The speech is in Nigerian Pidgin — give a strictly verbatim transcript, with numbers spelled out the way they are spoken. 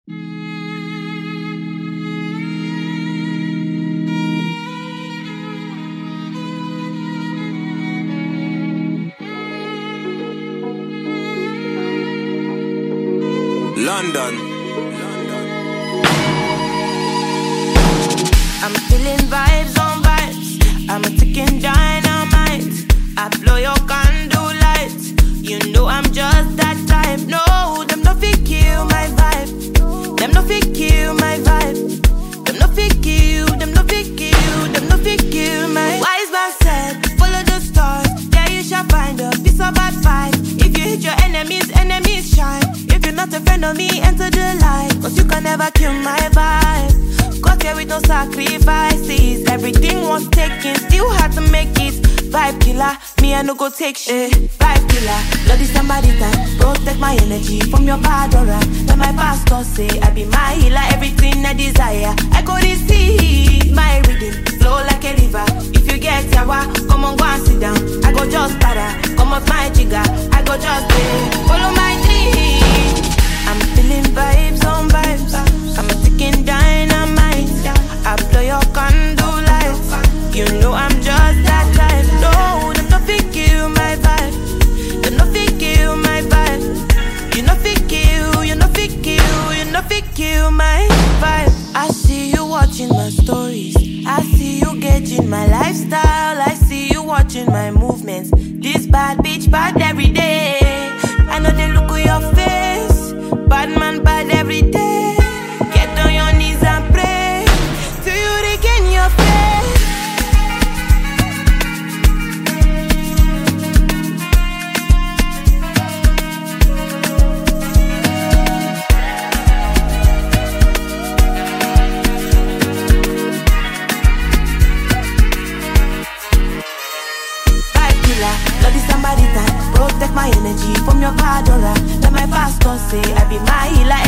London. I'm feeling vibes on vibes. I'm a ticking dynamite. I blow your candle lights. You know I'm just that type. No, them no fit kill my vibe. Them no fit kill my vibe. Them no fit kill. Them no fit kill. Them no fit kill my. Wise man said, follow the stars. There you shall find a piece of advice. If you hit your enemies, enemies shine. If you're not a friend of me, enter the light. Cause you can never kill my vibe. Got here with no sacrifices. Everything was taken, still had to make it. Vibe killer, me I no go take shit. Vibe killer, bloody somebody time. Protect my energy from your bad aura. Let my pastor say I be my healer. Everything I desire, I go receive. My rhythm flow like a river. If you get yawa, come on go and sit down. I go just para, come off my jigger. I go just pay, follow my dream. I'm feeling vibes on vibes. I'm a ticking dynamite. I blow your candle lights. You know I'm just that type. No, them no fit kill my vibe. Them no fit kill my vibe. You no fit kill, you no fit kill, you no fit kill my vibe. I see you watching my stories. I see you gauging my lifestyle. I see you watching my movements. This bad bitch bad every day. I know they look at your face. Bad man bad every day. Get on your knees and pray till you regain your faith. Vibe killer, bloody somebody time. Protect my energy from your bad aura. Let my pastor say I be my healer.